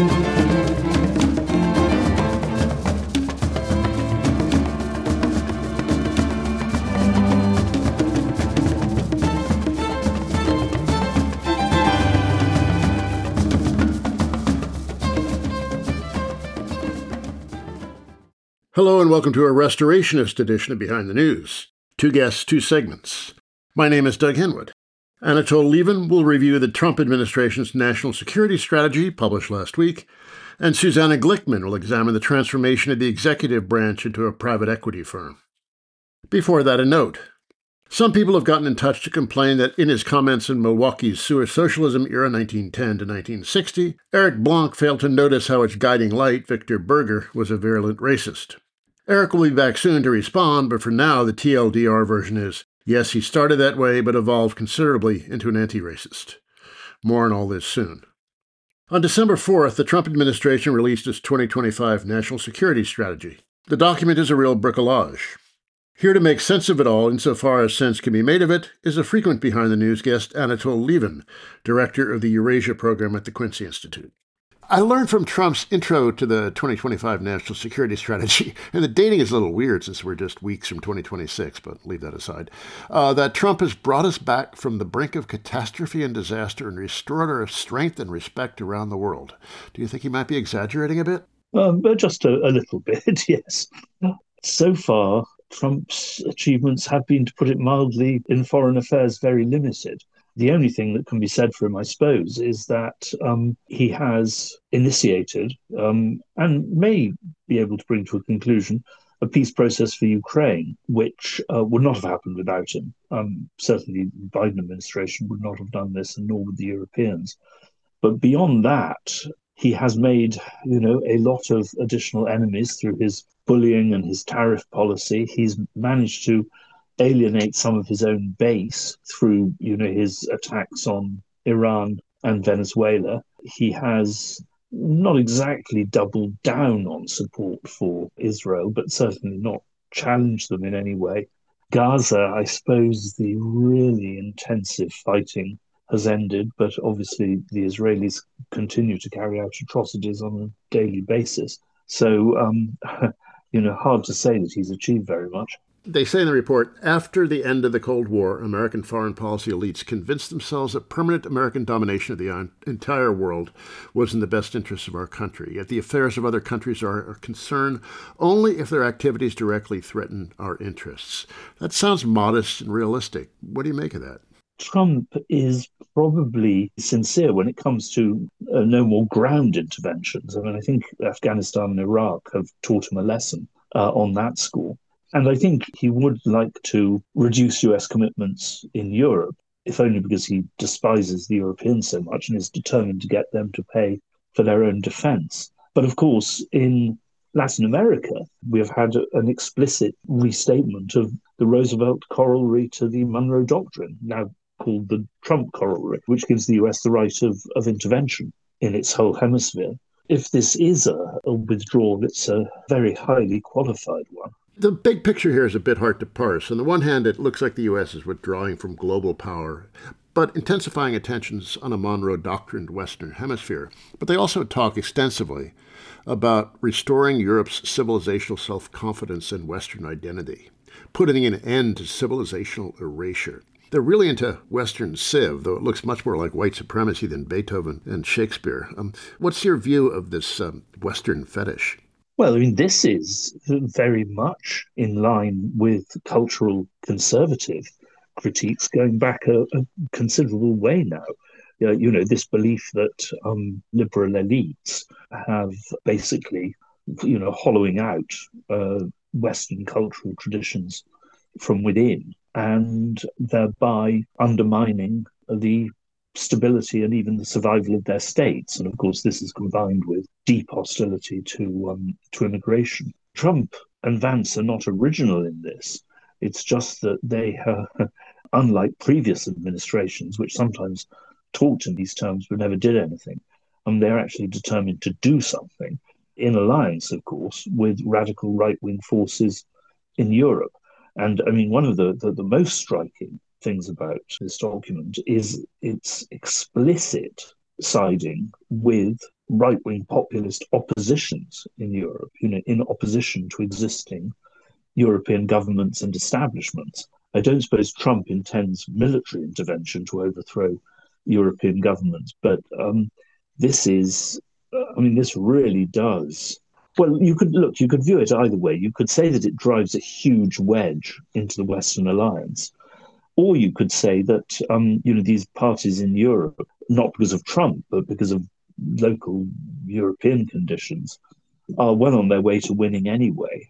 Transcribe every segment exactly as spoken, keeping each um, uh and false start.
Hello and welcome to a restorationist edition of Behind the News. Two guests, two segments. My name is Doug Henwood. Anatol Lieven will review the Trump administration's national security strategy, published last week, and Susanna Glickman will examine the transformation of the executive branch into a private equity firm. Before that, a note. Some people have gotten in touch to complain that in his comments in Milwaukee's sewer socialism era nineteen ten to nineteen sixty, Eric Blanc failed to notice how its guiding light, Victor Berger, was a virulent racist. Eric will be back soon to respond, but for now the T L D R version is, yes, he started that way, but evolved considerably into an anti-racist. More on all this soon. On December fourth, the Trump administration released its twenty twenty-five National Security Strategy. The document is a real bricolage. Here to make sense of it all, insofar as sense can be made of it, is a frequent Behind the News guest, Anatol Lieven, director of the Eurasia program at the Quincy Institute. I learned from Trump's intro to the twenty twenty-five National Security Strategy, and the dating is a little weird since we're just weeks from twenty twenty-six, but leave that aside, uh, that Trump has brought us back from the brink of catastrophe and disaster and restored our strength and respect around the world. Do you think he might be exaggerating a bit? Um, just a, a little bit, yes. So far, Trump's achievements have been, to put it mildly, in foreign affairs, very limited. The only thing that can be said for him, I suppose, is that um, he has initiated um, and may be able to bring to a conclusion a peace process for Ukraine, which uh, would not have happened without him. Um, certainly, the Biden administration would not have done this, and nor would the Europeans. But beyond that, he has made, you know, a lot of additional enemies through his bullying and his tariff policy. He's managed to alienate some of his own base through, you know, his attacks on Iran and Venezuela. He has not exactly doubled down on support for Israel, but certainly not challenged them in any way. Gaza, I suppose the really intensive fighting has ended, but obviously the Israelis continue to carry out atrocities on a daily basis. So, um, you know, hard to say that he's achieved very much. They say in the report, after the end of the Cold War, American foreign policy elites convinced themselves that permanent American domination of the entire world was in the best interests of our country. Yet the affairs of other countries are a concern only if their activities directly threaten our interests. That sounds modest and realistic. What do you make of that? Trump is probably sincere when it comes to uh, no more ground interventions. I mean, I think Afghanistan and Iraq have taught him a lesson uh, on that score. And I think he would like to reduce U S commitments in Europe, if only because he despises the Europeans so much and is determined to get them to pay for their own defense. But of course, in Latin America, we have had an explicit restatement of the Roosevelt corollary to the Monroe Doctrine, now called the Trump corollary, which gives the U S the right of, of intervention in its whole hemisphere. If this is a, a withdrawal, it's a very highly qualified one. The big picture here is a bit hard to parse. On the one hand, it looks like the U S is withdrawing from global power, but intensifying attentions on a Monroe Doctrined Western Hemisphere. But they also talk extensively about restoring Europe's civilizational self-confidence and Western identity, putting an end to civilizational erasure. They're really into Western civ, though it looks much more like white supremacy than Beethoven and Shakespeare. Um, what's your view of this um, Western fetish? Well, I mean, this is very much in line with cultural conservative critiques going back a, a considerable way now. Uh, you know, this belief that um, liberal elites have basically, you know, hollowing out uh, Western cultural traditions from within and thereby undermining the stability and even the survival of their states. And of course, this is combined with deep hostility to um, to immigration. Trump and Vance are not original in this. It's just that they, uh, unlike previous administrations, which sometimes talked in these terms but never did anything, and they're actually determined to do something in alliance, of course, with radical right-wing forces in Europe. And I mean, one of the, the, the most striking things about this document is its explicit siding with right-wing populist oppositions in Europe, you know, in opposition to existing European governments and establishments. I don't suppose Trump intends military intervention to overthrow European governments, but um, this is, I mean, this really does. Well, you could look, you could view it either way. You could say that it drives a huge wedge into the Western alliance, or you could say that, um, you know, these parties in Europe, not because of Trump, but because of local European conditions, are well on their way to winning anyway.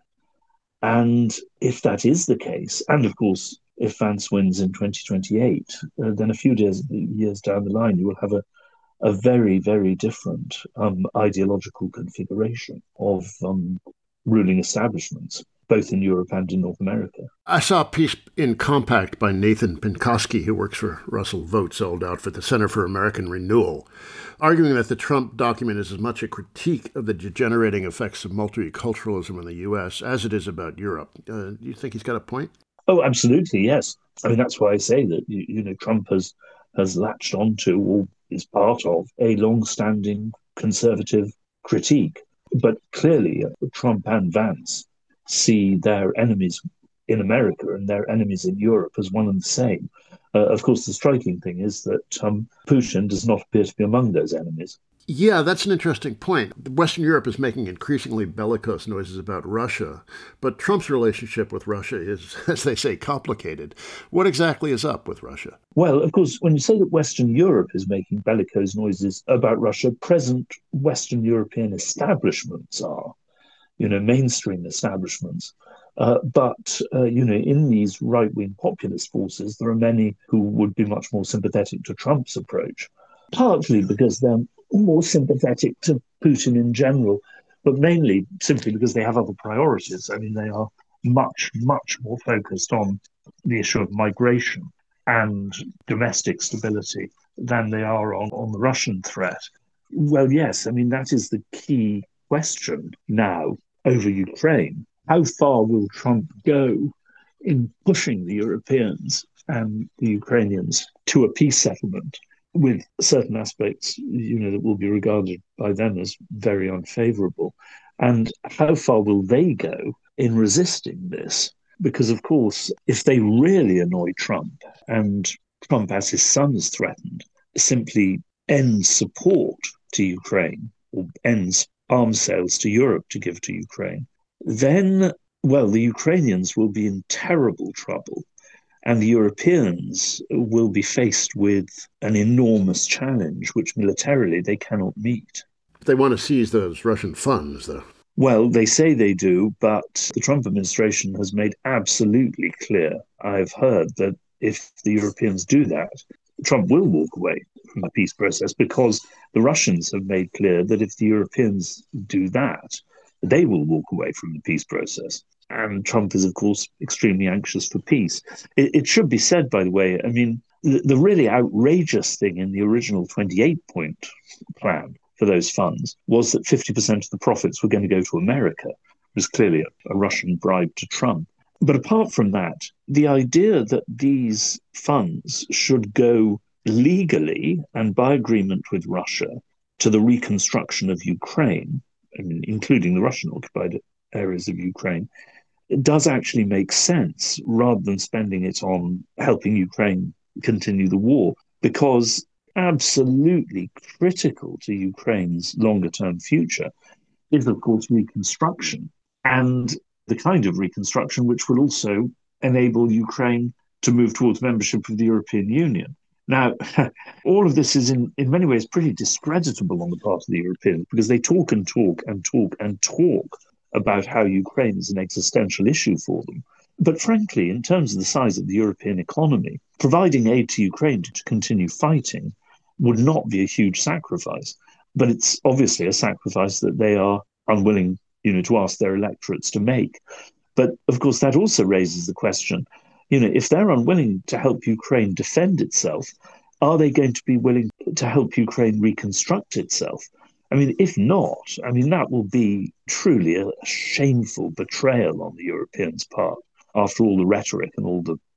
And if that is the case, and of course, if Vance wins in twenty twenty-eight, uh, then a few years, years down the line, you will have a, a very, very different um, ideological configuration of um, ruling establishments, both in Europe and in North America. I saw a piece in Compact by Nathan Pinkowski, who works for Russell Votes, old outfit, the Center for American Renewal, arguing that the Trump document is as much a critique of the degenerating effects of multiculturalism in the U S as it is about Europe. Uh, do you think he's got a point? Oh, absolutely, yes. I mean, that's why I say that, you, you know, Trump has, has latched onto or is part of a long-standing conservative critique. But clearly, uh, Trump and Vance see their enemies in America and their enemies in Europe as one and the same. Uh, of course, the striking thing is that um, Putin does not appear to be among those enemies. Yeah, that's an interesting point. Western Europe is making increasingly bellicose noises about Russia, but Trump's relationship with Russia is, as they say, complicated. What exactly is up with Russia? Well, of course, when you say that Western Europe is making bellicose noises about Russia, present Western European establishments are, you know, mainstream establishments. Uh, but, uh, you know, in these right-wing populist forces, there are many who would be much more sympathetic to Trump's approach, partly because they're more sympathetic to Putin in general, but mainly simply because they have other priorities. I mean, they are much, much more focused on the issue of migration and domestic stability than they are on, on the Russian threat. Well, yes, I mean, that is the key question now over Ukraine. How far will Trump go in pushing the Europeans and the Ukrainians to a peace settlement with certain aspects, you know, that will be regarded by them as very unfavorable? And how far will they go in resisting this? Because, of course, if they really annoy Trump, and Trump, as his son has threatened, simply ends support to Ukraine or ends arms sales to Europe to give to Ukraine, then, well, the Ukrainians will be in terrible trouble. And the Europeans will be faced with an enormous challenge, which militarily they cannot meet. They want to seize those Russian funds, though. Well, they say they do, but the Trump administration has made absolutely clear, I've heard, that if the Europeans do that, Trump will walk away from the peace process, because the Russians have made clear that if the Europeans do that, they will walk away from the peace process. And Trump is, of course, extremely anxious for peace. It, it should be said, by the way, I mean, the, the really outrageous thing in the original twenty-eight point plan for those funds was that fifty percent of the profits were going to go to America. It was clearly a, a Russian bribe to Trump. But apart from that, the idea that these funds should go legally and by agreement with Russia to the reconstruction of Ukraine, I mean, including the Russian-occupied areas of Ukraine, it does actually make sense rather than spending it on helping Ukraine continue the war, because absolutely critical to Ukraine's longer-term future is, of course, reconstruction, and the kind of reconstruction which will also enable Ukraine to move towards membership of the European Union. Now, all of this is in, in many ways pretty discreditable on the part of the Europeans, because they talk and talk and talk and talk about how Ukraine is an existential issue for them. But frankly, in terms of the size of the European economy, providing aid to Ukraine to continue fighting would not be a huge sacrifice. But it's obviously a sacrifice that they are unwilling, you know, to ask their electorates to make. But of course, that also raises the question, you know, if they're unwilling to help Ukraine defend itself, are they going to be willing to help Ukraine reconstruct itself? I mean, if not, I mean, that will be truly a shameful betrayal on the Europeans' part after all the rhetoric and all the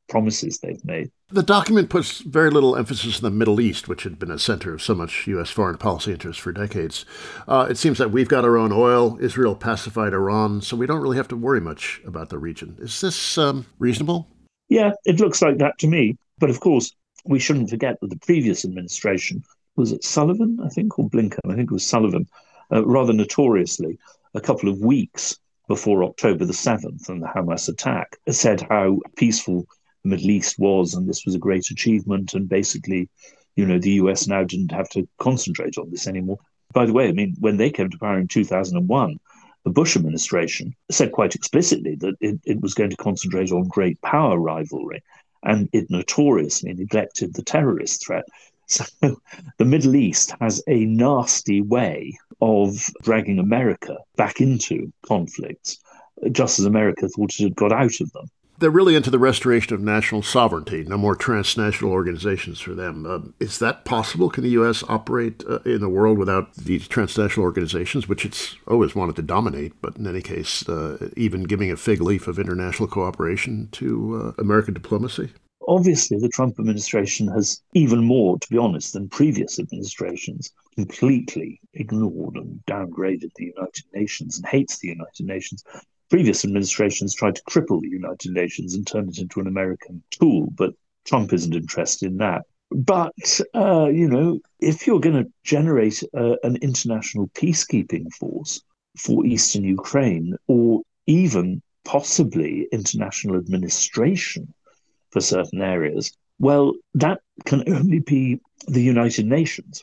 promises they've made. The document puts very little emphasis on the Middle East, which had been a center of so much U S foreign policy interest for decades. Uh, it seems that we've got our own oil. Israel pacified Iran, so we don't really have to worry much about the region. Is this um, reasonable? Yeah, it looks like that to me. But of course, we shouldn't forget that the previous administration, was it Sullivan, I think, or Blinken? I think it was Sullivan, uh, rather notoriously, a couple of weeks before October the seventh and the Hamas attack, said how peaceful the Middle East was, and this was a great achievement. And basically, you know, the U S now didn't have to concentrate on this anymore. By the way, I mean, when they came to power in two thousand one, the Bush administration said quite explicitly that it, it was going to concentrate on great power rivalry, and it notoriously neglected the terrorist threat. So the Middle East has a nasty way of dragging America back into conflicts, just as America thought it had got out of them. They're really into the restoration of national sovereignty, no more transnational organizations for them. Uh, is that possible? Can the U S operate uh, in the world without these transnational organizations, which it's always wanted to dominate, but in any case, uh, even giving a fig leaf of international cooperation to uh, American diplomacy? Obviously, the Trump administration has, even more, to be honest, than previous administrations, completely ignored and downgraded the United Nations and hates the United Nations. Previous administrations tried to cripple the United Nations and turn it into an American tool, but Trump isn't interested in that. But, uh, you know, if you're going to generate uh, an international peacekeeping force for Eastern Ukraine, or even possibly international administration for certain areas, well, that can only be the United Nations.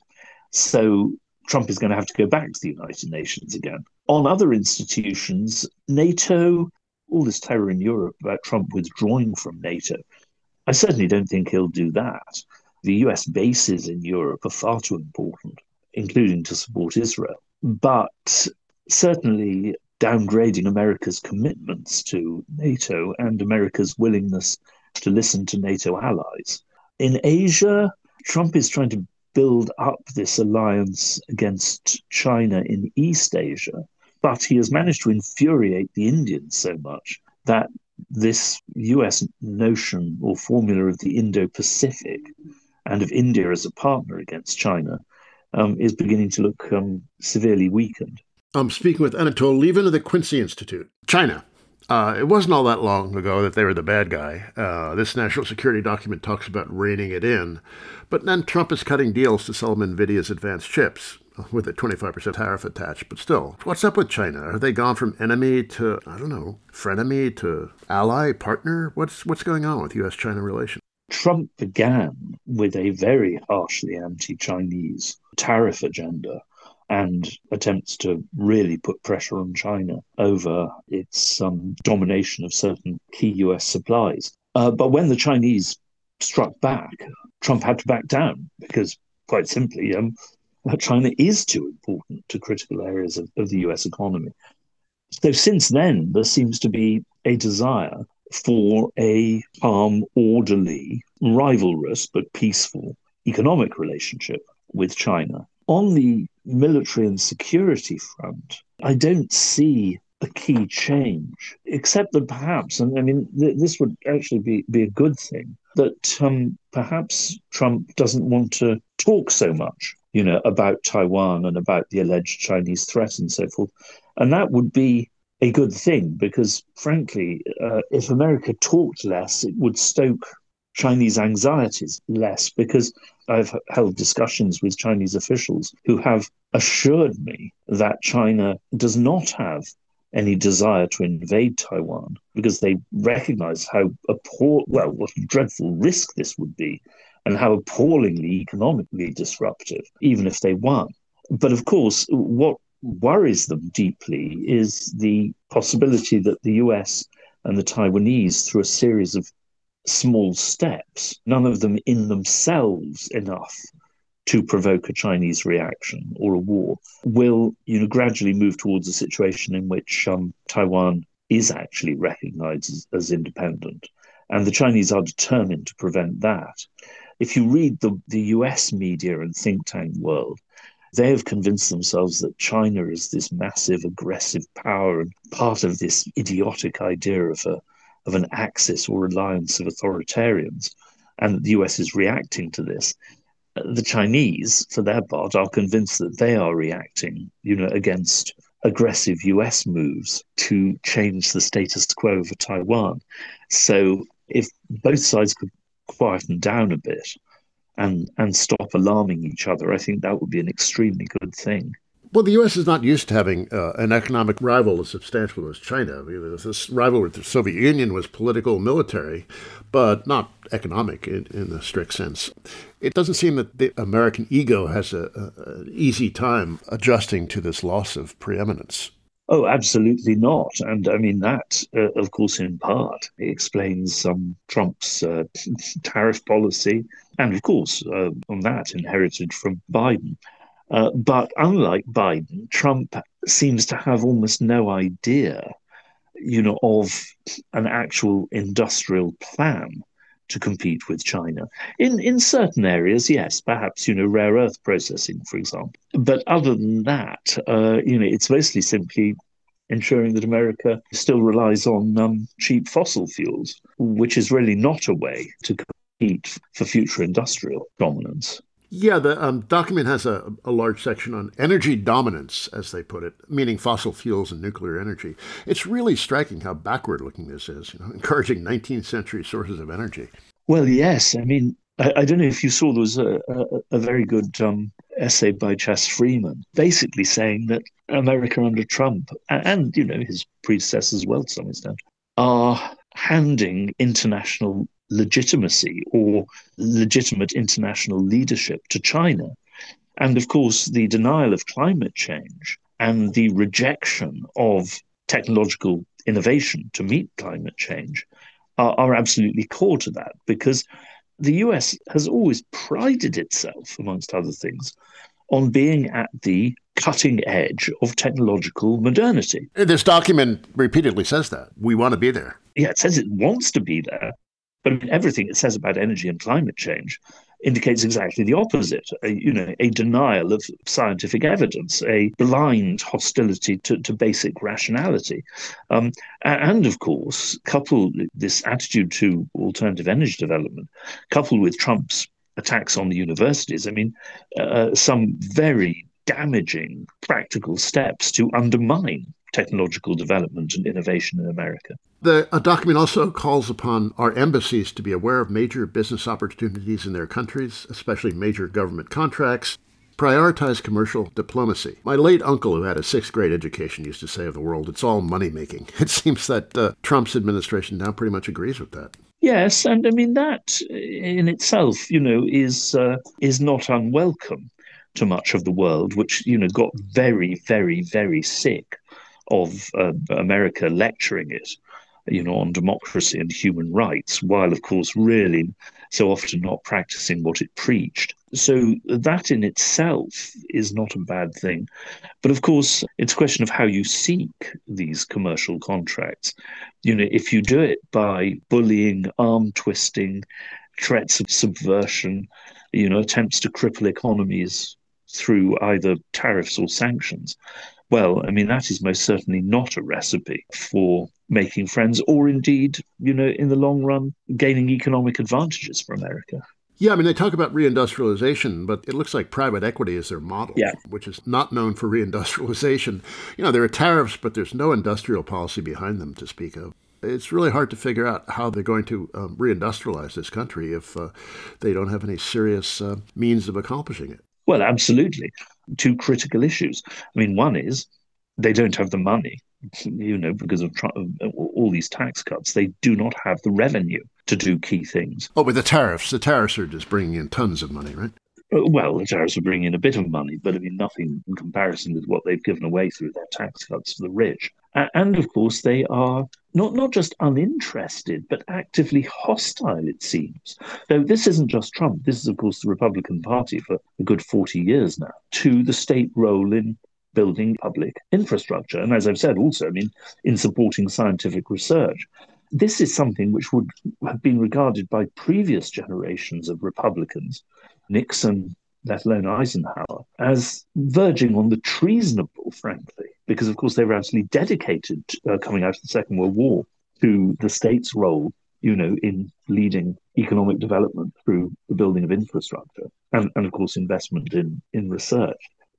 So Trump is going to have to go back to the United Nations again. On other institutions, NATO, all this terror in Europe about Trump withdrawing from NATO, I certainly don't think he'll do that. The U S bases in Europe are far too important, including to support Israel. But certainly downgrading America's commitments to NATO and America's willingness to listen to NATO allies. In Asia, Trump is trying to build up this alliance against China in East Asia, but he has managed to infuriate the Indians so much that this U S notion or formula of the Indo-Pacific and of India as a partner against China um, is beginning to look um, severely weakened. I'm speaking with Anatol Lieven of the Quincy Institute. China. Uh, it wasn't all that long ago that they were the bad guy. Uh, this national security document talks about reining it in. But then Trump is cutting deals to sell them NVIDIA's advanced chips with a twenty-five percent tariff attached. But still, what's up with China? Are they gone from enemy to, I don't know, frenemy to ally, partner? What's, what's going on with U S China relations? Trump began with a very harshly anti-Chinese tariff agenda and attempts to really put pressure on China over its um, domination of certain key U S supplies. Uh, but when the Chinese struck back, Trump had to back down because, quite simply, um, China is too important to critical areas of, of the U S economy. So since then, there seems to be a desire for a calm, orderly, rivalrous, but peaceful economic relationship with China. On the military and security front, I don't see a key change, except that perhaps, and I mean, th- this would actually be, be a good thing, that um, perhaps Trump doesn't want to talk so much, you know, about Taiwan and about the alleged Chinese threat and so forth. And that would be a good thing because, frankly, uh, if America talked less, it would stoke Chinese anxieties less, because I've held discussions with Chinese officials who have assured me that China does not have any desire to invade Taiwan because they recognize how appall- well, what a dreadful risk this would be and how appallingly economically disruptive, even if they won. But of course, what worries them deeply is the possibility that the U S and the Taiwanese, through a series of small steps, none of them in themselves enough to provoke a Chinese reaction or a war, will you know, gradually move towards a situation in which um, Taiwan is actually recognized as, as independent. And the Chinese are determined to prevent that. If you read the, the U S media and think tank world, they have convinced themselves that China is this massive, aggressive power and part of this idiotic idea of a of an axis or alliance of authoritarians, and the U S is reacting to this. The Chinese, for their part, are convinced that they are reacting, you know, against aggressive U S moves to change the status quo for Taiwan. So if both sides could quieten down a bit and and stop alarming each other, I think that would be an extremely good thing. Well, the U S is not used to having uh, an economic rival as substantial as China. I mean, this rivalry with the Soviet Union was political, military, but not economic in, in the strict sense. It doesn't seem that the American ego has a, a, an easy time adjusting to this loss of preeminence. Oh, absolutely not. And I mean, that, uh, of course, in part explains um, Trump's uh, tariff policy, and of course, uh, on that, inherited from Biden. Uh, but unlike Biden, Trump seems to have almost no idea, you know, of an actual industrial plan to compete with China. In in certain areas, yes, perhaps, you know, rare earth processing, for example. But other than that, uh, you know, it's mostly simply ensuring that America still relies on um, cheap fossil fuels, which is really not a way to compete for future industrial dominance. Yeah, the um, document has a, a large section on energy dominance, as they put it, meaning fossil fuels and nuclear energy. It's really striking how backward-looking this is, you know, encouraging nineteenth century sources of energy. Well, yes. I mean, I, I don't know if you saw, there was a, a, a very good um, essay by Chas Freeman, basically saying that America under Trump, and, and, you know, his predecessors as well to some extent, are handing international legitimacy or legitimate international leadership to China. And of course, the denial of climate change and the rejection of technological innovation to meet climate change are, are absolutely core to that, because the U S has always prided itself, amongst other things, on being at the cutting edge of technological modernity. This document repeatedly says that. We want to be there. Yeah, it says it wants to be there. But I mean, everything it says about energy and climate change indicates exactly the opposite. A, you know, a denial of scientific evidence, a blind hostility to, to basic rationality. Um, and of course, coupled this attitude to alternative energy development, coupled with Trump's attacks on the universities, I mean, uh, some very damaging practical steps to undermine technological development and innovation in America. The a document also calls upon our embassies to be aware of major business opportunities in their countries, especially major government contracts, prioritize commercial diplomacy. My late uncle, who had a sixth grade education, used to say of the world, it's all money-making. It seems that uh, Trump's administration now pretty much agrees with that. Yes, and I mean, that in itself, you know, is uh, is not unwelcome to much of the world, which, you know, got very, very, very sick of uh, America lecturing it, you know, on democracy and human rights, while, of course, really so often not practicing what it preached. So that in itself is not a bad thing. But of course, it's a question of how you seek these commercial contracts. You know, if you do it by bullying, arm twisting, threats of subversion, you know, attempts to cripple economies through either tariffs or sanctions, well, I mean, that is most certainly not a recipe for making friends or indeed, you know, in the long run, gaining economic advantages for America. Yeah, I mean, they talk about reindustrialization, but it looks like private equity is their model, yeah. which is not known for reindustrialization. You know, there are tariffs, but there's no industrial policy behind them to speak of. It's really hard to figure out how they're going to um, reindustrialize this country if uh, they don't have any serious uh, means of accomplishing it. Well, absolutely. Two critical issues. I mean, one is they don't have the money, you know, because of tr- all these tax cuts. They do not have the revenue to do key things. Oh, with the tariffs. The tariffs are just bringing in tons of money, right? Well, the tariffs are bringing in a bit of money, but I mean, nothing in comparison with what they've given away through their tax cuts for the rich. And of course, they are not, not just uninterested, but actively hostile, it seems. Though this isn't just Trump. This is, of course, the Republican Party for a good forty years now, to the state role in building public infrastructure. And as I've said also, I mean, in supporting scientific research. This is something which would have been regarded by previous generations of Republicans, Nixon, let alone Eisenhower, as verging on the treasonable, frankly, because, of course, they were absolutely dedicated, uh, coming out of the Second World War, to the state's role, you know, in leading economic development through the building of infrastructure and, and of course, investment in, in research.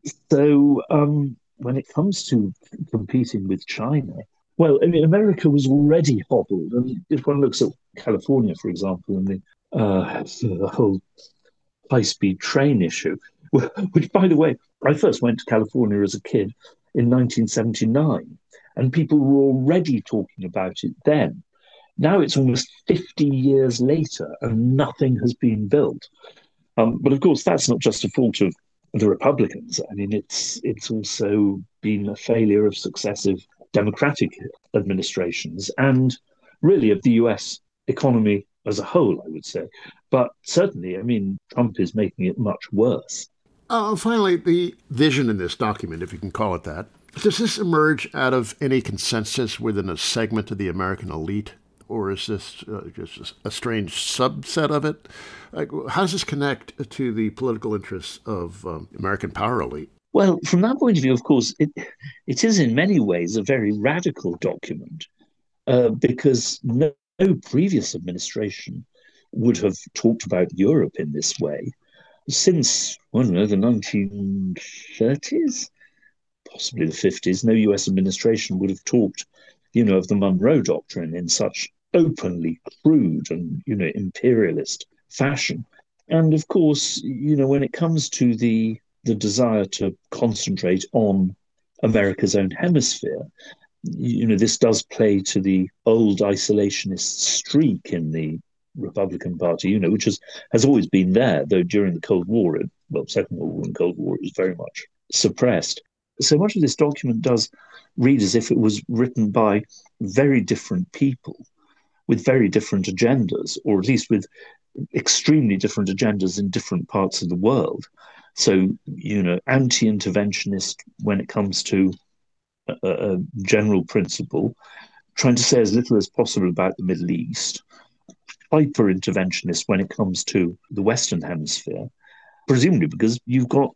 So um, when it comes to competing with China, well, I mean, America was already hobbled. And if one looks at California, for example, and the, uh, the whole high-speed train issue, which, by the way, I first went to California as a kid in nineteen seventy-nine, and people were already talking about it then. Now it's almost fifty years later, and nothing has been built. Um, but of course, that's not just a fault of the Republicans. I mean, it's it's also been a failure of successive Democratic administrations and really of the U S economy as a whole, I would say. But certainly, I mean, Trump is making it much worse. Uh, finally, the vision in this document, if you can call it that, does this emerge out of any consensus within a segment of the American elite? Or is this uh, just a strange subset of it? Like, how does this connect to the political interests of um, American power elite? Well, from that point of view, of course, it it is in many ways a very radical document uh, because no, no previous administration would have talked about Europe in this way since, I don't know, the nineteen thirties, possibly the fifties. No U S administration would have talked, you know, of the Monroe Doctrine in such openly crude and, you know, imperialist fashion. And of course, you know, when it comes to the the desire to concentrate on America's own hemisphere, you know, this does play to the old isolationist streak in the Republican Party, you know, which has, has always been there, though during the Cold War, it, well, Second World War and Cold War, it was very much suppressed. So much of this document does read as if it was written by very different people with very different agendas, or at least with extremely different agendas in different parts of the world. So, you know, anti-interventionist when it comes to a, a general principle, trying to say as little as possible about the Middle East, hyper-interventionist when it comes to the Western Hemisphere, presumably because you've got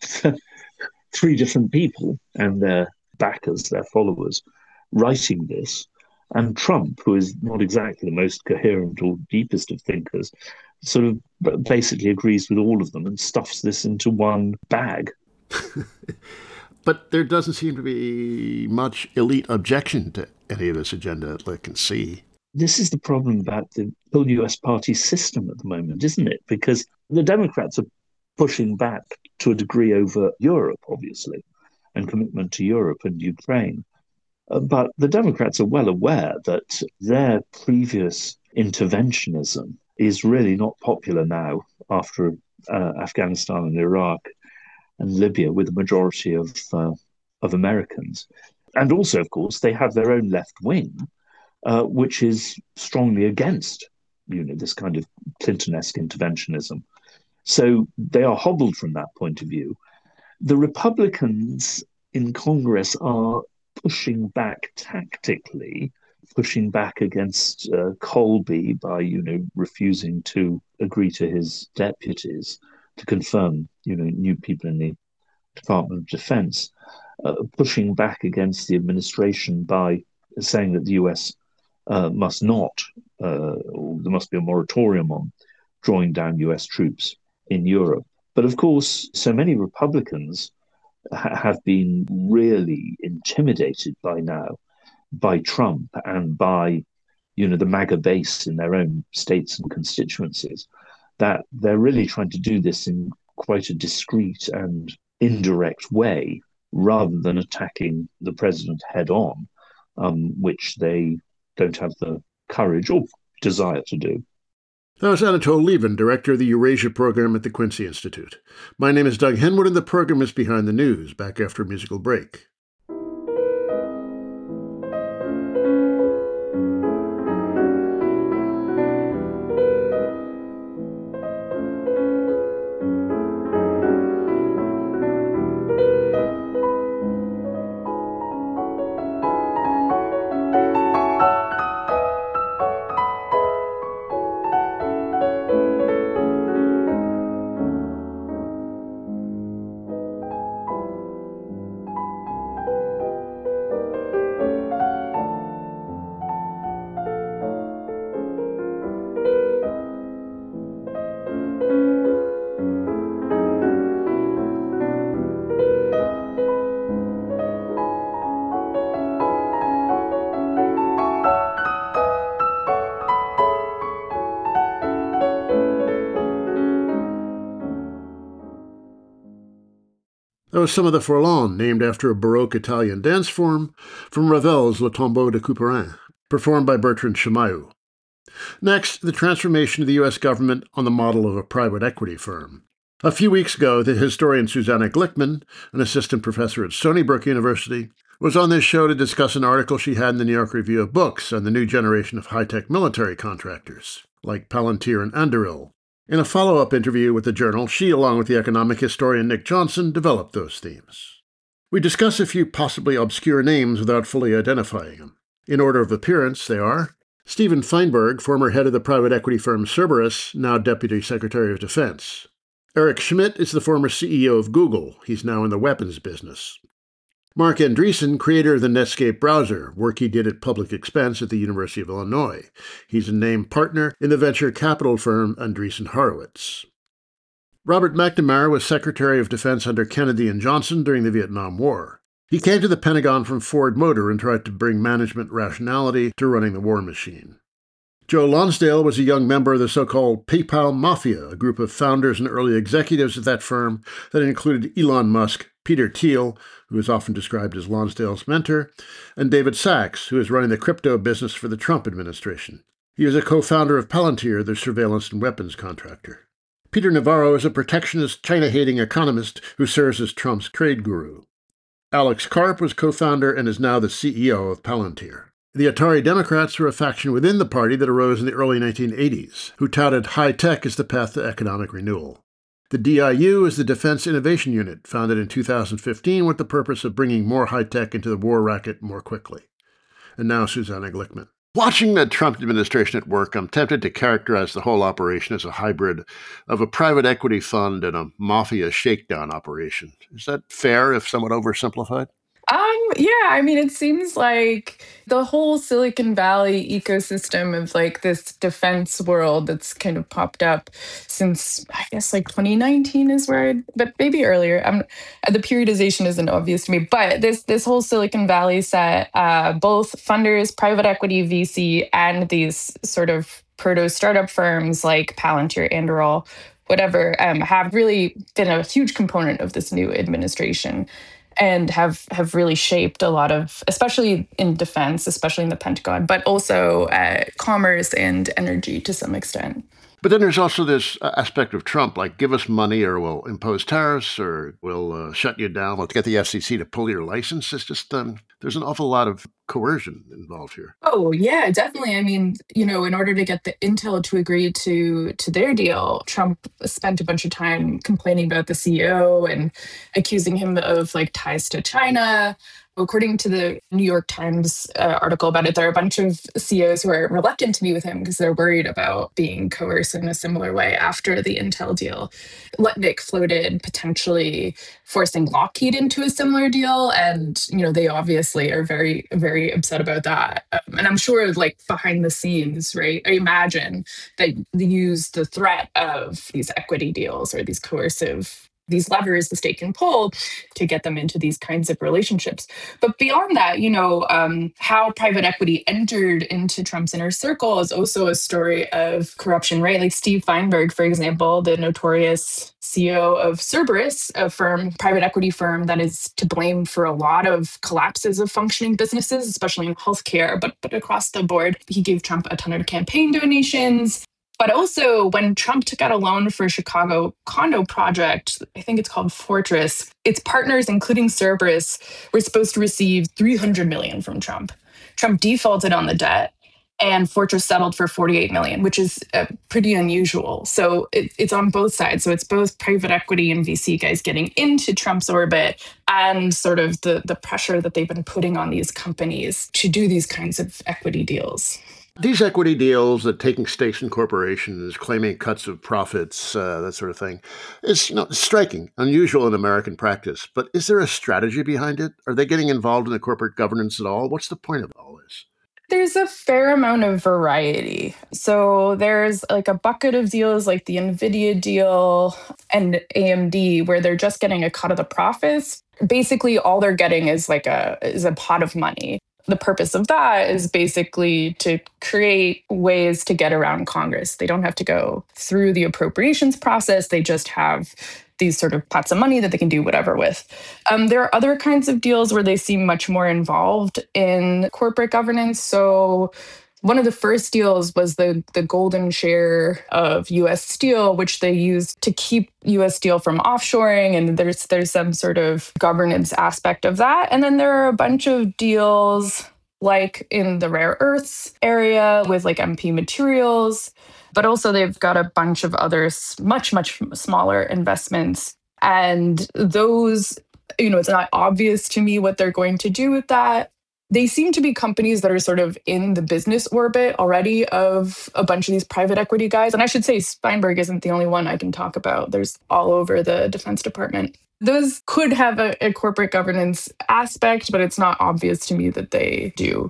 three different people and their backers, their followers, writing this. And Trump, who is not exactly the most coherent or deepest of thinkers, sort of basically agrees with all of them and stuffs this into one bag. But there doesn't seem to be much elite objection to any of this agenda that I can see. This is the problem about the whole U S party system at the moment, isn't it? Because the Democrats are pushing back to a degree over Europe, obviously, and commitment to Europe and Ukraine. But the Democrats are well aware that their previous interventionism is really not popular now after uh, Afghanistan and Iraq and Libya, with a majority of uh, of Americans. And also, of course, they have their own left wing, uh, which is strongly against, you know, this kind of Clinton-esque interventionism. So they are hobbled from that point of view. The Republicans in Congress are pushing back tactically, pushing back against uh, Colby by, you know, refusing to agree to his deputies to confirm, you know, new people in the Department of Defense, uh, pushing back against the administration by saying that the U S uh, must not, uh, or there must be a moratorium on drawing down U S troops in Europe. But of course, so many Republicans have been really intimidated by now by Trump and by, you know, the MAGA base in their own states and constituencies, that they're really trying to do this in quite a discreet and indirect way rather than attacking the president head on, um, which they don't have the courage or desire to do. That was Anatole Lieven, director of the Eurasia program at the Quincy Institute. My name is Doug Henwood, and the program is Behind the News, back after a musical break. show some of the Forlans, named after a Baroque Italian dance form from Ravel's Le Tombeau de Couperin, performed by Bertrand Chamayou. Next, the transformation of the U S government on the model of a private equity firm. A few weeks ago, the historian Susanna Glickman, an assistant professor at Stony Brook University, was on this show to discuss an article she had in the New York Review of Books on the new generation of high-tech military contractors, like Palantir and Anduril. In a follow-up interview with the journal, she, along with the economic historian Nick Johnson, developed those themes. We discuss a few possibly obscure names without fully identifying them. In order of appearance, they are Steven Feinberg, former head of the private equity firm Cerberus, now Deputy Secretary of Defense. Eric Schmidt is the former C E O of Google. He's now in the weapons business. Marc Andreessen, creator of the Netscape browser, work he did at public expense at the University of Illinois. He's a named partner in the venture capital firm Andreessen Horowitz. Robert McNamara was Secretary of Defense under Kennedy and Johnson during the Vietnam War. He came to the Pentagon from Ford Motor and tried to bring management rationality to running the war machine. Joe Lonsdale was a young member of the so-called PayPal Mafia, a group of founders and early executives at that firm that included Elon Musk, Peter Thiel, who is often described as Lonsdale's mentor, and David Sachs, who is running the crypto business for the Trump administration. He was a co-founder of Palantir, the surveillance and weapons contractor. Peter Navarro is a protectionist, China-hating economist who serves as Trump's trade guru. Alex Karp was co-founder and is now the C E O of Palantir. The Atari Democrats were a faction within the party that arose in the early nineteen eighties, who touted high-tech as the path to economic renewal. The D I U is the Defense Innovation Unit, founded in two thousand fifteen with the purpose of bringing more high-tech into the war racket more quickly. And now Susanna Glickman. Watching the Trump administration at work, I'm tempted to characterize the whole operation as a hybrid of a private equity fund and a mafia shakedown operation. Is that fair, if somewhat oversimplified? Um, yeah, I mean, it seems like the whole Silicon Valley ecosystem of like this defense world that's kind of popped up since, I guess, like twenty nineteen is where, I, but maybe earlier. Um, the periodization isn't obvious to me, but this this whole Silicon Valley set, uh, both funders, private equity, V C, and these sort of proto startup firms like Palantir, Anduril, whatever, um, have really been a huge component of this new administration. And have have really shaped a lot of, especially in defense, especially in the Pentagon, but also uh, commerce and energy to some extent. But then there's also this aspect of Trump, like give us money or we'll impose tariffs or we'll uh, shut you down. Let's get the F C C to pull your license. It's just, um, there's an awful lot of coercion involved here. Oh, yeah, definitely. I mean, you know, in order to get the Intel to agree to to their deal, Trump spent a bunch of time complaining about the C E O and accusing him of like ties to China. According to the New York Times uh, article about it, there are a bunch of C E Os who are reluctant to meet with him because they're worried about being coerced in a similar way after the Intel deal. Lutnick floated potentially forcing Lockheed into a similar deal, and you know they obviously are very, very upset about that. Um, and I'm sure, like behind the scenes, right? I imagine that they use the threat of these equity deals or these coercive. These levers the state can pull to get them into these kinds of relationships. But beyond that, you know, um, how private equity entered into Trump's inner circle is also a story of corruption, right? Like Steve Feinberg, for example, the notorious C E O of Cerberus, a firm, private equity firm that is to blame for a lot of collapses of functioning businesses, especially in healthcare, but, but across the board. He gave Trump a ton of campaign donations. But also, when Trump took out a loan for a Chicago condo project, I think it's called Fortress, its partners, including Cerberus, were supposed to receive three hundred million dollars from Trump. Trump defaulted on the debt, and Fortress settled for forty-eight million dollars, which is uh, pretty unusual. So it, it's on both sides. So it's both private equity and V C guys getting into Trump's orbit and sort of the, the pressure that they've been putting on these companies to do these kinds of equity deals. These equity deals, that taking stakes in corporations, claiming cuts of profits, uh, that sort of thing, is you know, striking, unusual in American practice. But is there a strategy behind it? Are they getting involved in the corporate governance at all? What's the point of all this? There's a fair amount of variety. So there's like a bucket of deals like the NVIDIA deal and A M D where they're just getting a cut of the profits. Basically, all they're getting is like a is a pot of money. The purpose of that is basically to create ways to get around Congress. They don't have to go through the appropriations process. They just have these sort of pots of money that they can do whatever with. Um, there are other kinds of deals where they seem much more involved in corporate governance. So one of the first deals was the, the golden share of U S Steel, which they used to keep U S Steel from offshoring. And there's there's some sort of governance aspect of that. And then there are a bunch of deals like in the rare earths area with like M P Materials, but also they've got a bunch of other much, much smaller investments. And those, you know, it's not obvious to me what they're going to do with that. They seem to be companies that are sort of in the business orbit already of a bunch of these private equity guys. And I should say Feinberg isn't the only one I can talk about. There's all over the Defense Department. Those could have a, a corporate governance aspect, but it's not obvious to me that they do.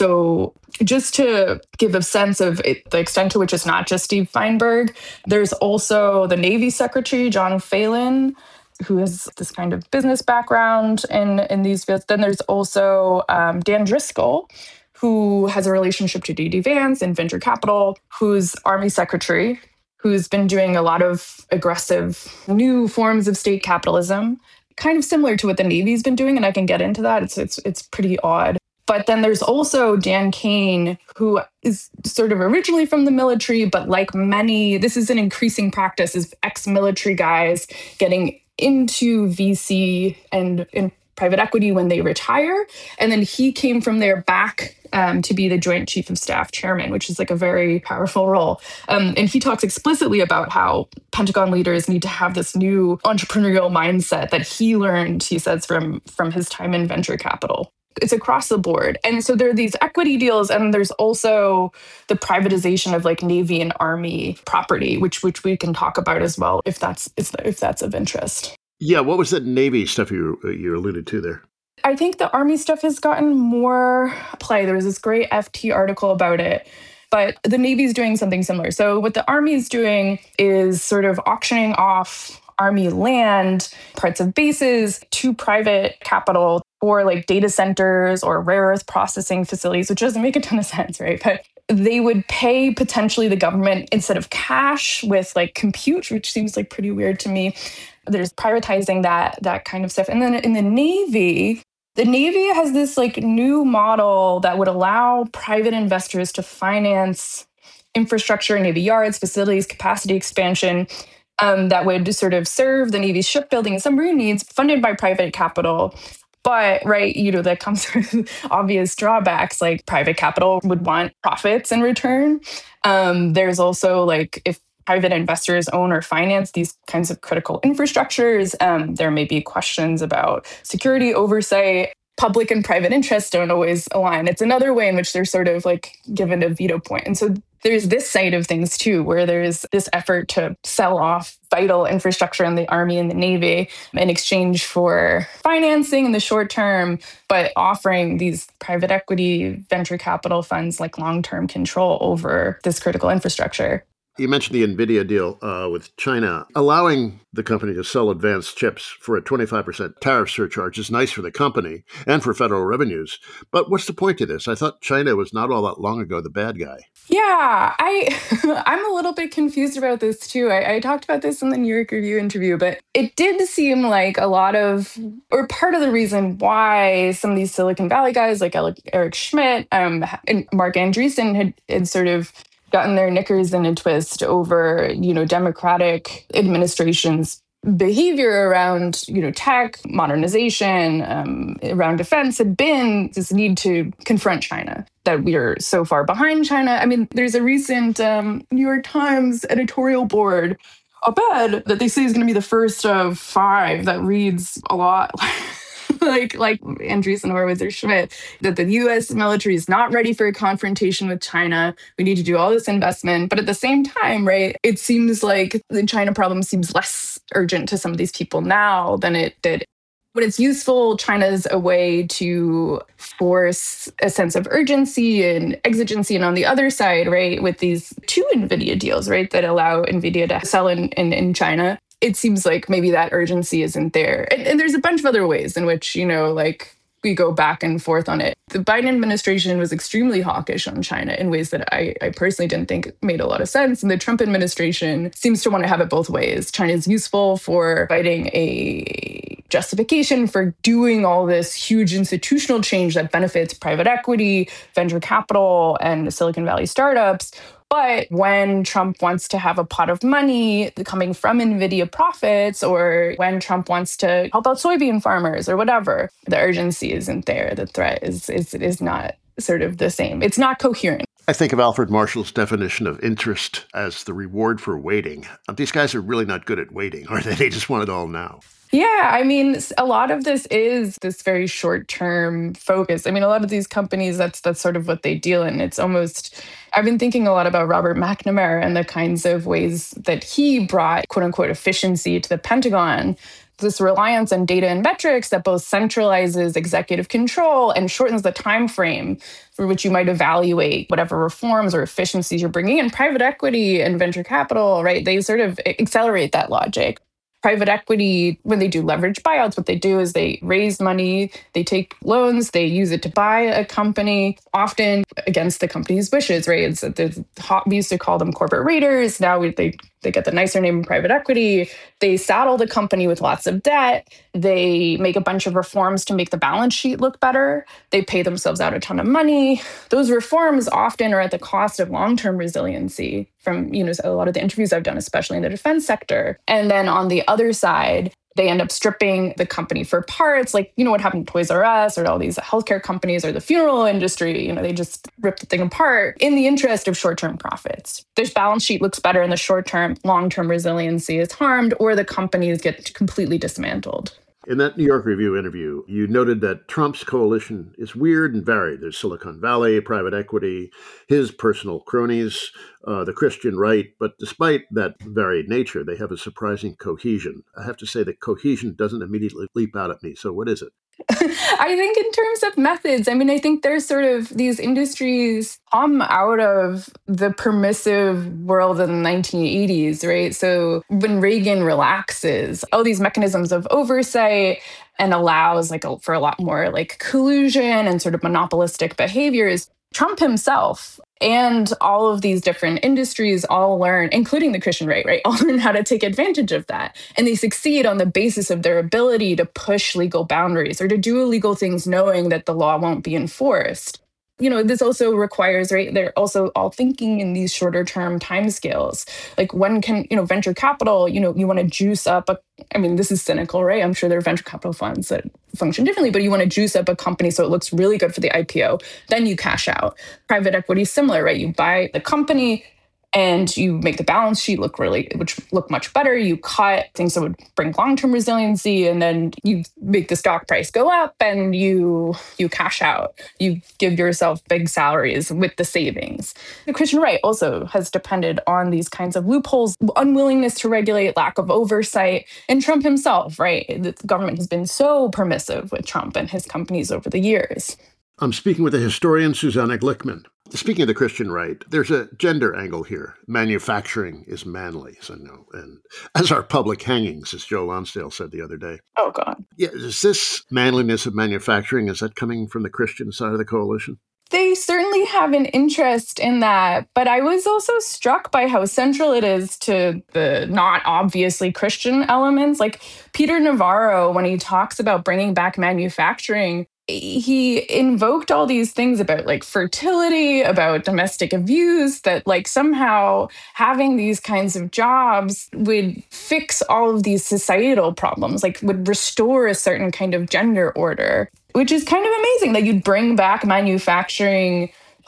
So just to give a sense of it, the extent to which it's not just Steve Feinberg, there's also the Navy Secretary, John Phelan, who has this kind of business background in, in these fields. Then there's also um, Dan Driscoll, who has a relationship to D D Vance and venture capital, who's Army Secretary, who's been doing a lot of aggressive new forms of state capitalism, kind of similar to what the Navy's been doing, and I can get into that. It's it's it's pretty odd. But then there's also Dan Kane, who is sort of originally from the military, but like many, this is an increasing practice, is ex-military guys getting into V C and in private equity when they retire. And then he came from there back um, to be the Joint Chief of Staff Chairman, which is like a very powerful role. Um, and he talks explicitly about how Pentagon leaders need to have this new entrepreneurial mindset that he learned, he says, from, from his time in venture capital. It's across the board. And so there are these equity deals, and there's also the privatization of like Navy and Army property, which which we can talk about as well, if that's if, if that's of interest. Yeah, what was that Navy stuff you you alluded to there? I think the Army stuff has gotten more play. There was this great F T article about it, but the Navy's doing something similar. So what the Army is doing is sort of auctioning off Army land, parts of bases to private capital or like data centers or rare earth processing facilities, which doesn't make a ton of sense, right? But they would pay potentially the government instead of cash with like compute, which seems like pretty weird to me. There's privatizing that, that kind of stuff. And then in the Navy, the Navy has this like new model that would allow private investors to finance infrastructure, Navy yards, facilities, capacity expansion, um, that would sort of serve the Navy's shipbuilding and submarine needs, funded by private capital. But, right, you know, that comes with obvious drawbacks, like private capital would want profits in return. Um, there's also, like, if private investors own or finance these kinds of critical infrastructures, um, there may be questions about security oversight. Public and private interests don't always align. It's another way in which they're sort of, like, given a veto point. And so there's this side of things, too, where there's this effort to sell off vital infrastructure in the Army and the Navy in exchange for financing in the short term, but offering these private equity venture capital funds like long-term control over this critical infrastructure. You mentioned the NVIDIA deal uh, with China. Allowing the company to sell advanced chips for a twenty-five percent tariff surcharge is nice for the company and for federal revenues. But what's the point to this? I thought China was not all that long ago the bad guy. Yeah, I, I'm a little bit confused about this too. I, I talked about this in the New York Review interview, but it did seem like a lot of, or part of the reason why some of these Silicon Valley guys like Eric Schmidt um, and Mark Andreessen had, had sort of gotten their knickers in a twist over, you know, Democratic administration's behavior around, you know, tech, modernization, um, around defense had been this need to confront China, that we are so far behind China. I mean, there's a recent um, New York Times editorial board op-ed that they say is going to be the first of five that reads a lot like like Andreessen, Horowitz, or Schmidt, that the U S military is not ready for a confrontation with China. We need to do all this investment. But at the same time, right, it seems like the China problem seems less urgent to some of these people now than it did. When it's useful, China's a way to force a sense of urgency and exigency. And on the other side, right, with these two NVIDIA deals, right, that allow NVIDIA to sell in, in, in China, it seems like maybe that urgency isn't there. And, and there's a bunch of other ways in which, you know, like we go back and forth on it. The Biden administration was extremely hawkish on China in ways that I, I personally didn't think made a lot of sense. And the Trump administration seems to want to have it both ways. China is useful for providing a justification for doing all this huge institutional change that benefits private equity, venture capital, and Silicon Valley startups. But when Trump wants to have a pot of money coming from NVIDIA profits, or when Trump wants to help out soybean farmers or whatever, the urgency isn't there. The threat is, is, is not sort of the same. It's not coherent. I think of Alfred Marshall's definition of interest as the reward for waiting. These guys are really not good at waiting, are they? They just want it all now. Yeah, I mean, a lot of this is this very short-term focus. I mean, a lot of these companies, that's that's sort of what they deal in. It's almost, I've been thinking a lot about Robert McNamara and the kinds of ways that he brought, quote unquote, efficiency to the Pentagon. This reliance on data and metrics that both centralizes executive control and shortens the time frame for which you might evaluate whatever reforms or efficiencies you're bringing in. Private equity and venture capital, right? They sort of accelerate that logic. Private equity, when they do leverage buyouts, what they do is they raise money, they take loans, they use it to buy a company, often against the company's wishes, right? It's, it's, we used to call them corporate raiders. Now we, they they get the nicer name in private equity. They saddle the company with lots of debt. They make a bunch of reforms to make the balance sheet look better. They pay themselves out a ton of money. Those reforms often are at the cost of long-term resiliency from, you know, a lot of the interviews I've done, especially in the defense sector. And then on the other side, they end up stripping the company for parts, like, you know, what happened to Toys R Us or all these healthcare companies or the funeral industry. You know, they just rip the thing apart in the interest of short-term profits. Their balance sheet looks better in the short term, long-term resiliency is harmed, or the companies get completely dismantled. In that New York Review interview, you noted that Trump's coalition is weird and varied. There's Silicon Valley, private equity, his personal cronies, uh, the Christian right. But despite that varied nature, they have a surprising cohesion. I have to say that cohesion doesn't immediately leap out at me. So what is it? I think in terms of methods, I mean, I think there's sort of these industries come out of the permissive world in the nineteen eighties, right? So when Reagan relaxes all these mechanisms of oversight and allows like a, for a lot more like collusion and sort of monopolistic behaviors, Trump himself and all of these different industries all learn, including the Christian right, right, all learn how to take advantage of that. And they succeed on the basis of their ability to push legal boundaries or to do illegal things knowing that the law won't be enforced. You know, this also requires, right, they're also all thinking in these shorter term timescales. Like when can, you know, venture capital, you know, you want to juice up a, I mean, this is cynical, right? I'm sure there are venture capital funds that function differently, but you want to juice up a company so it looks really good for the I P O, then you cash out. Private equity is similar, right? You buy the company and you make the balance sheet look really, which look much better. You cut things that would bring long-term resiliency, and then you make the stock price go up, and you you cash out. You give yourself big salaries with the savings. The Christian right also has depended on these kinds of loopholes, unwillingness to regulate, lack of oversight, and Trump himself, right? The government has been so permissive with Trump and his companies over the years. I'm speaking with the historian Susanna Glickman. Speaking of the Christian right, there's a gender angle here. Manufacturing is manly, so no, and as are public hangings, as Joe Lonsdale said the other day. Oh, God. Yeah, is this manliness of manufacturing, is that coming from the Christian side of the coalition? They certainly have an interest in that, but I was also struck by how central it is to the not obviously Christian elements. Like Peter Navarro, when he talks about bringing back manufacturing, he invoked all these things about like fertility, about domestic abuse, that like somehow having these kinds of jobs would fix all of these societal problems, like would restore a certain kind of gender order, which is kind of amazing that you'd bring back manufacturing,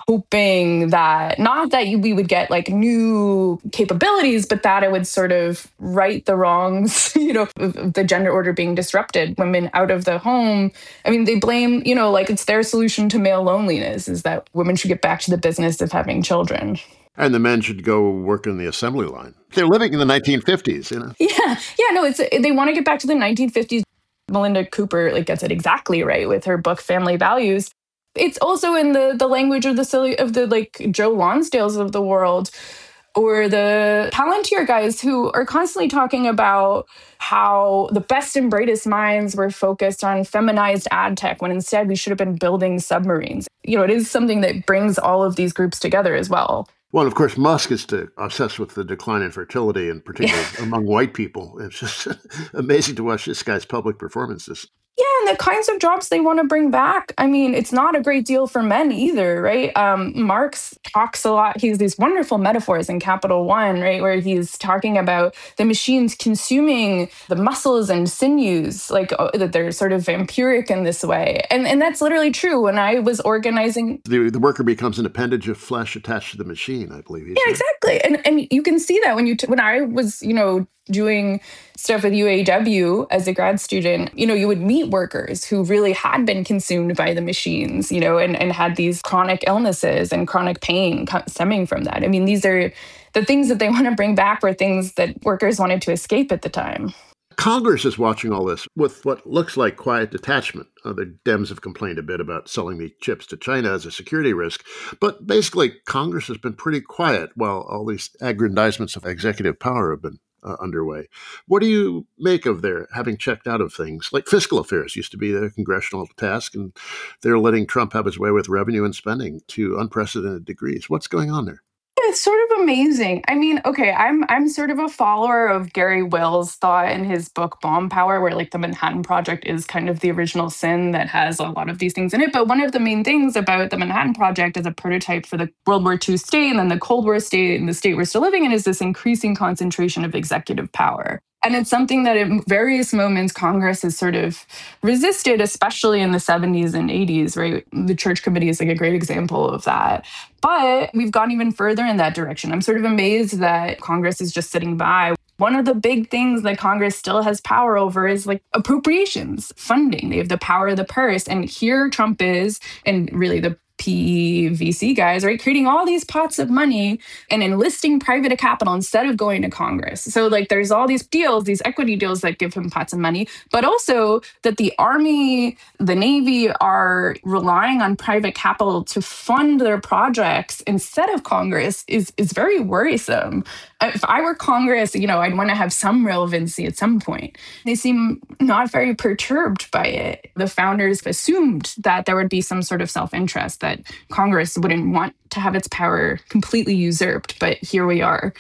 hoping that not that you, we would get like new capabilities, but that it would sort of right the wrongs, you know, of the gender order being disrupted, women out of the home. I mean, they blame, you know, like it's their solution to male loneliness is that women should get back to the business of having children. And the men should go work in the assembly line. They're living in the nineteen fifties, you know? Yeah. Yeah, no, it's they want to get back to the nineteen fifties. Melinda Cooper like gets it exactly right with her book, Family Values. It's also in the the language of the silly of the like Joe Lonsdales of the world. or the Palantir guys who are constantly talking about how the best and brightest minds were focused on feminized ad tech when instead we should have been building submarines. You know, it is something that brings all of these groups together as well. Well, of course, Musk is to, obsessed with the decline in fertility, and particularly yeah. among white people. It's just amazing to watch this guy's public performances. Yeah, and the kinds of jobs they want to bring back. I mean, it's not a great deal for men either, right? Um, Marx talks a lot. He has these wonderful metaphors in Capital One, right, where he's talking about the machines consuming the muscles and sinews, like uh, that they're sort of vampiric in this way. And and that's literally true. When I was organizing... The, the worker becomes an appendage of flesh attached to the machine, I believe. Yeah, said. exactly. And and you can see that when you t- when I was, you know, doing stuff with U A W as a grad student, you know, you would meet workers who really had been consumed by the machines, you know, and, and had these chronic illnesses and chronic pain stemming from that. I mean, these are the things that they want to bring back were things that workers wanted to escape at the time. Congress is watching all this with what looks like quiet detachment. Uh, the Dems have complained a bit about selling the chips to China as a security risk. But basically, Congress has been pretty quiet while all these aggrandizements of executive power have been uh, underway. What do you make of their having checked out of things? Like fiscal affairs used to be their congressional task, and they're letting Trump have his way with revenue and spending to unprecedented degrees. What's going on there? It's sort of amazing. I mean, okay, I'm I'm sort of a follower of Gary Will's thought in his book Bomb Power, where like the Manhattan Project is kind of the original sin that has a lot of these things in it. But one of the main things about the Manhattan Project as a prototype for the World War Two state and then the Cold War state and the state we're still living in is this increasing concentration of executive power. And it's something that at various moments Congress has sort of resisted, especially in the seventies and eighties, right? The Church Committee is like a great example of that. But we've gone even further in that direction. I'm sort of amazed that Congress is just sitting by. One of the big things that Congress still has power over is like appropriations, funding. They have the power of the purse. And here Trump is, and really the P E V C guys, right, creating all these pots of money and enlisting private capital instead of going to Congress. So like there's all these deals, these equity deals that give him pots of money, but also that the Army, the Navy are relying on private capital to fund their projects instead of Congress is, is very worrisome. If I were Congress, you know, I'd want to have some relevancy at some point. They seem not very perturbed by it. The founders assumed that there would be some sort of self-interest, that Congress wouldn't want to have its power completely usurped, but here we are.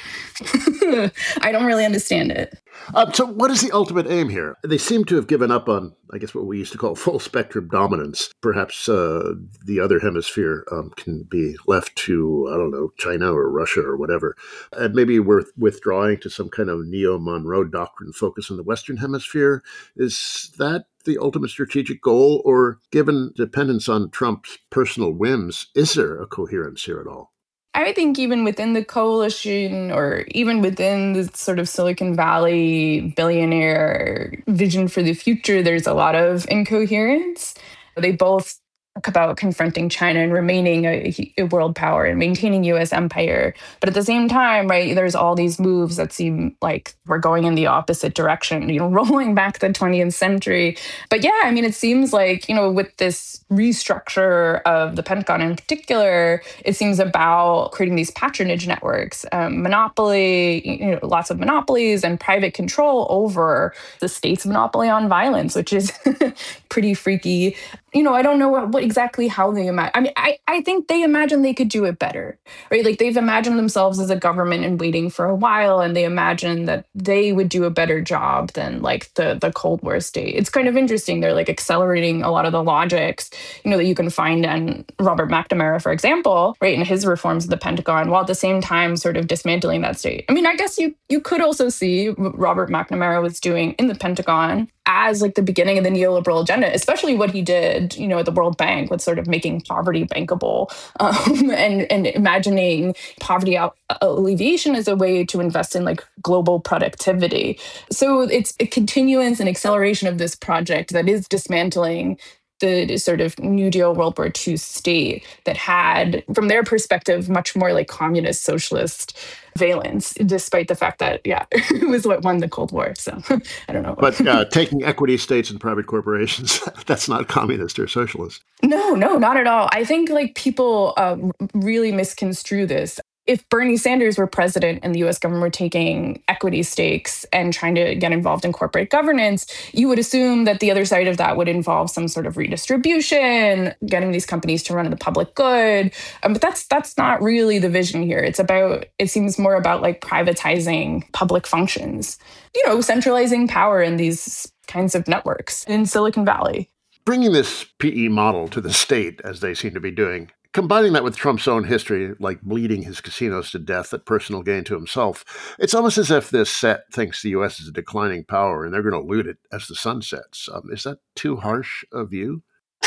I don't really understand it. Uh, so what is the ultimate aim here? They seem to have given up on, I guess, what we used to call full spectrum dominance. Perhaps uh, the other hemisphere um, can be left to, I don't know, China or Russia or whatever. And maybe we're withdrawing to some kind of neo-Monroe doctrine focus on the Western hemisphere. Is that the ultimate strategic goal? Or given dependence on Trump's personal whims, is there a coherence here at all? I think even within the coalition or even within the sort of Silicon Valley billionaire vision for the future, there's a lot of incoherence. They both talk about confronting China and remaining a, a world power and maintaining U S empire. But at the same time, right, there's all these moves that seem like we're going in the opposite direction, you know, rolling back the twentieth century. But yeah, I mean, it seems like, you know, with this restructure of the Pentagon in particular, it seems about creating these patronage networks, um, monopoly, you know, lots of monopolies and private control over the state's monopoly on violence, which is pretty freaky. You know, I don't know what, what exactly how they imagine. I mean, I, I think they imagine they could do it better, right? Like they've imagined themselves as a government and waiting for a while, and they imagine that they would do a better job than like the, the Cold War state. It's kind of interesting. They're like accelerating a lot of the logics, you know, that you can find in Robert McNamara, for example, right, in his reforms of the Pentagon, while at the same time sort of dismantling that state. I mean, I guess you you could also see what Robert McNamara was doing in the Pentagon as like the beginning of the neoliberal agenda, especially what he did, you know, at the World Bank with sort of making poverty bankable um, and, and imagining poverty out- alleviation as a way to invest in like global productivity. So it's a continuance and acceleration of this project that is dismantling the sort of New Deal World War Two state that had, from their perspective, much more like communist socialist valence, despite the fact that, yeah, it was what won the Cold War. So I don't know. But uh, taking equity states and private corporations, that's not communist or socialist. No, no, not at all. I think like people uh, really misconstrue this. If Bernie Sanders were president and the U S government were taking equity stakes and trying to get involved in corporate governance, you would assume that the other side of that would involve some sort of redistribution, getting these companies to run in the public good. Um, but that's that's not really the vision here. It's about, it seems more about like privatizing public functions, you know, centralizing power in these kinds of networks in Silicon Valley. Bringing this P E model to the state, as they seem to be doing, combining that with Trump's own history, like bleeding his casinos to death at personal gain to himself, it's almost as if this set thinks the U S is a declining power and they're going to loot it as the sun sets. Um, is that too harsh a view?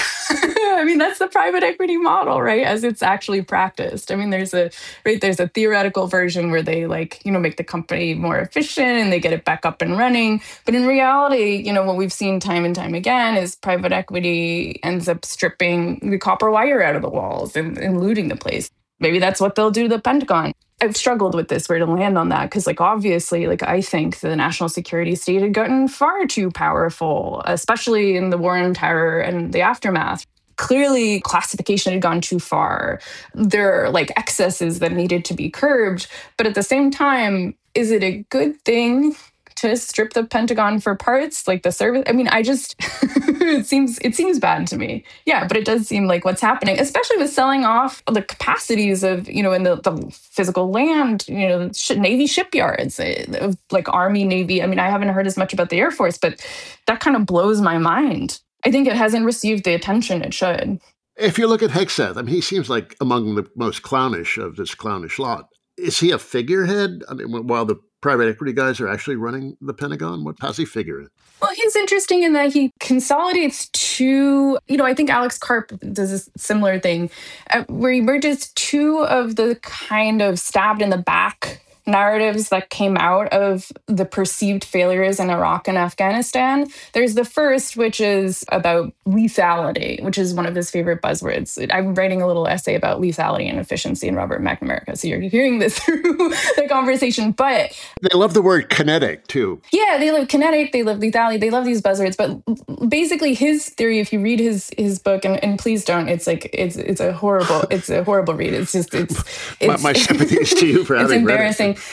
I mean, that's the private equity model, right? As it's actually practiced. I mean, there's a right there's a theoretical version where they like, you know, make the company more efficient and they get it back up and running. But in reality, you know, what we've seen time and time again is private equity ends up stripping the copper wire out of the walls and, and looting the place. Maybe that's what they'll do to the Pentagon. I've struggled with this, where to land on that, because like obviously, like I think the national security state had gotten far too powerful, especially in the war on terror and the aftermath. Clearly, classification had gone too far. There are like excesses that needed to be curbed. But at the same time, is it a good thing to strip the Pentagon for parts, like the service? I mean, I just, it seems it seems bad to me. Yeah, but it does seem like what's happening, especially with selling off the capacities of, you know, in the, the physical land, you know, Navy shipyards, of like Army, Navy. I mean, I haven't heard as much about the Air Force, but that kind of blows my mind. I think it hasn't received the attention it should. If you look at Hegseth, I mean, he seems like among the most clownish of this clownish lot. Is he a figurehead? I mean, while the private equity guys are actually running the Pentagon, what how's he figure in? Well, he's interesting in that he consolidates two, you know, I think Alex Karp does a similar thing, uh, where he merges two of the kind of stabbed in the back narratives that came out of the perceived failures in Iraq and Afghanistan. There's the first, which is about lethality, which is one of his favorite buzzwords. I'm writing a little essay about lethality and efficiency in Robert McNamara, so you're hearing this through the conversation. But they love the word kinetic, too. Yeah, they love kinetic, they love lethality, they love these buzzwords. But basically his theory, if you read his his book, and, and please don't, it's like, it's it's a horrible, it's a horrible read. It's just, it's... it's my, my sympathies to you for having read it. It's embarrassing.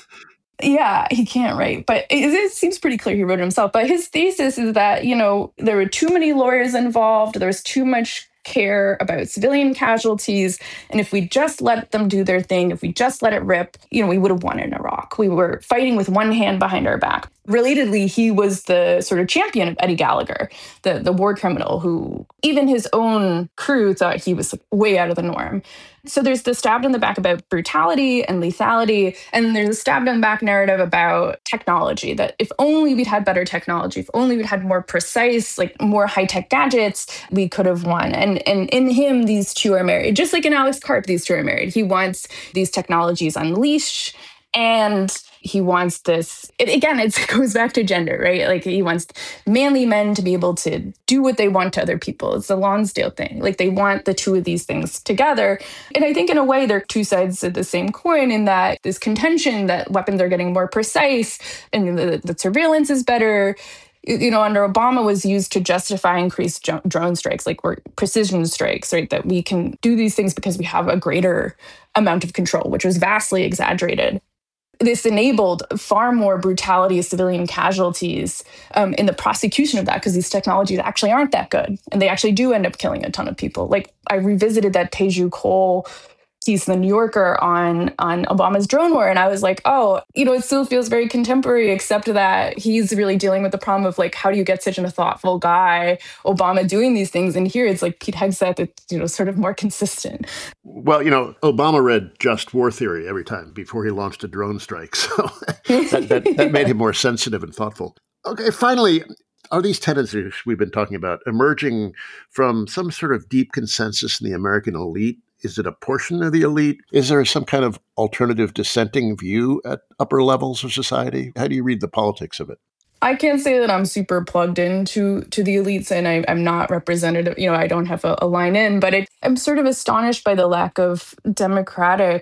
Yeah, he can't write, but it, it seems pretty clear he wrote it himself. But his thesis is that, you know, there were too many lawyers involved. There was too much care about civilian casualties. And if we just let them do their thing, if we just let it rip, you know, we would have won in Iraq. We were fighting with one hand behind our back. Relatedly, he was the sort of champion of Eddie Gallagher, the, the war criminal who even his own crew thought he was way out of the norm. So there's the stabbed in the back about brutality and lethality, and there's a stabbed in the back narrative about technology, that if only we'd had better technology, if only we'd had more precise, like more high-tech gadgets, we could have won. And, and in him, these two are married. Just like in Alex Karp, these two are married. He wants these technologies unleashed, and he wants this, it, again, it goes back to gender, right? Like he wants manly men to be able to do what they want to other people. It's the Lonsdale thing. Like they want the two of these things together. And I think in a way, they're two sides of the same coin, in that this contention that weapons are getting more precise and the, the surveillance is better, you know, under Obama was used to justify increased jo- drone strikes, like we're precision strikes, right? That we can do these things because we have a greater amount of control, which was vastly exaggerated. This enabled far more brutality of civilian casualties um, in the prosecution of that, because these technologies actually aren't that good. And they actually do end up killing a ton of people. Like I revisited that Teju Cole piece in the New Yorker on, on Obama's drone war. And I was like, oh, you know, it still feels very contemporary, except that he's really dealing with the problem of like, how do you get such a thoughtful guy, Obama, doing these things? And here it's like Pete Hegseth, it's, you know, sort of more consistent. Well, you know, Obama read Just War Theory every time before he launched a drone strike. So that, that, that made him more sensitive and thoughtful. Okay, finally, are these tendencies we've been talking about emerging from some sort of deep consensus in the American elite? Is it a portion of the elite? Is there some kind of alternative dissenting view at upper levels of society? How do you read the politics of it? I can't say that I'm super plugged into to the elites, and I, I'm not representative. You know, I don't have a, a line in, but it, I'm sort of astonished by the lack of democratic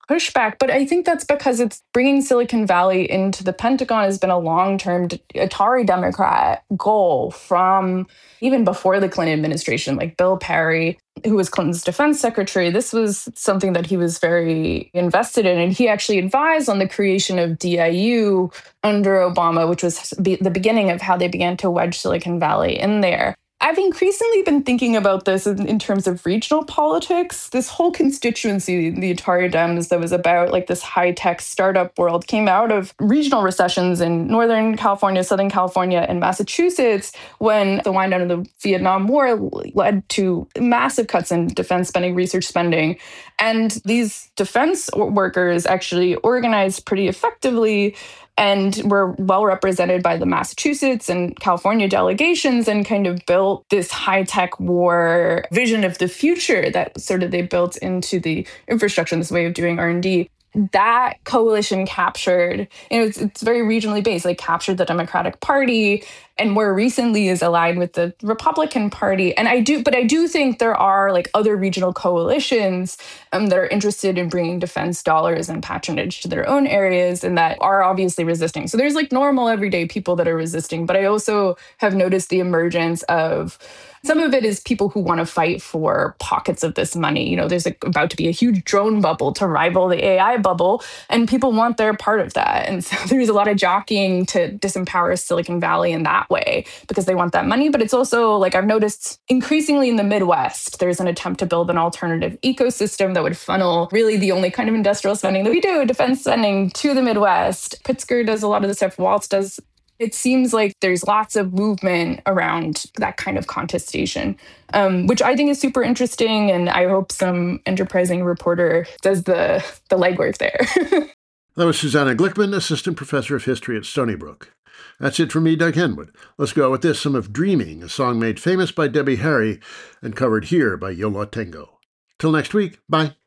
pushback, but I think that's because it's bringing Silicon Valley into the Pentagon has been a long-term Atari Democrat goal from even before the Clinton administration, like Bill Perry, who was Clinton's defense secretary. This was something that he was very invested in. And he actually advised on the creation of D I U under Obama, which was the beginning of how they began to wedge Silicon Valley in there. I've increasingly been thinking about this in, in terms of regional politics. This whole constituency, the Atari Dems, that was about like this high-tech startup world came out of regional recessions in Northern California, Southern California, and Massachusetts when the wind down of the Vietnam War led to massive cuts in defense spending, research spending. And these defense workers actually organized pretty effectively and were well represented by the Massachusetts and California delegations and kind of built this high-tech war vision of the future that sort of they built into the infrastructure, this way of doing R and D. That coalition captured, you know, it's, it's very regionally based, like captured the Democratic Party and more recently is aligned with the Republican Party. And I do, but I do think there are like other regional coalitions um, that are interested in bringing defense dollars and patronage to their own areas and that are obviously resisting. So there's like normal everyday people that are resisting, but I also have noticed the emergence of some of it is people who want to fight for pockets of this money. You know, there's like about to be a huge drone bubble to rival the A I bubble, and people want their part of that. And so there's a lot of jockeying to disempower Silicon Valley in that way because they want that money. But it's also like I've noticed increasingly in the Midwest, there's an attempt to build an alternative ecosystem that would funnel really the only kind of industrial spending that we do, defense spending, to the Midwest. Pritzker does a lot of the stuff. Waltz does. It seems like there's lots of movement around that kind of contestation, um, which I think is super interesting. And I hope some enterprising reporter does the, the legwork there. That was Susanna Glickman, Assistant Professor of History at Stony Brook. That's it from me, Doug Henwood. Let's go with this, some of Dreaming, a song made famous by Debbie Harry and covered here by Yo La Tengo. Till next week, bye.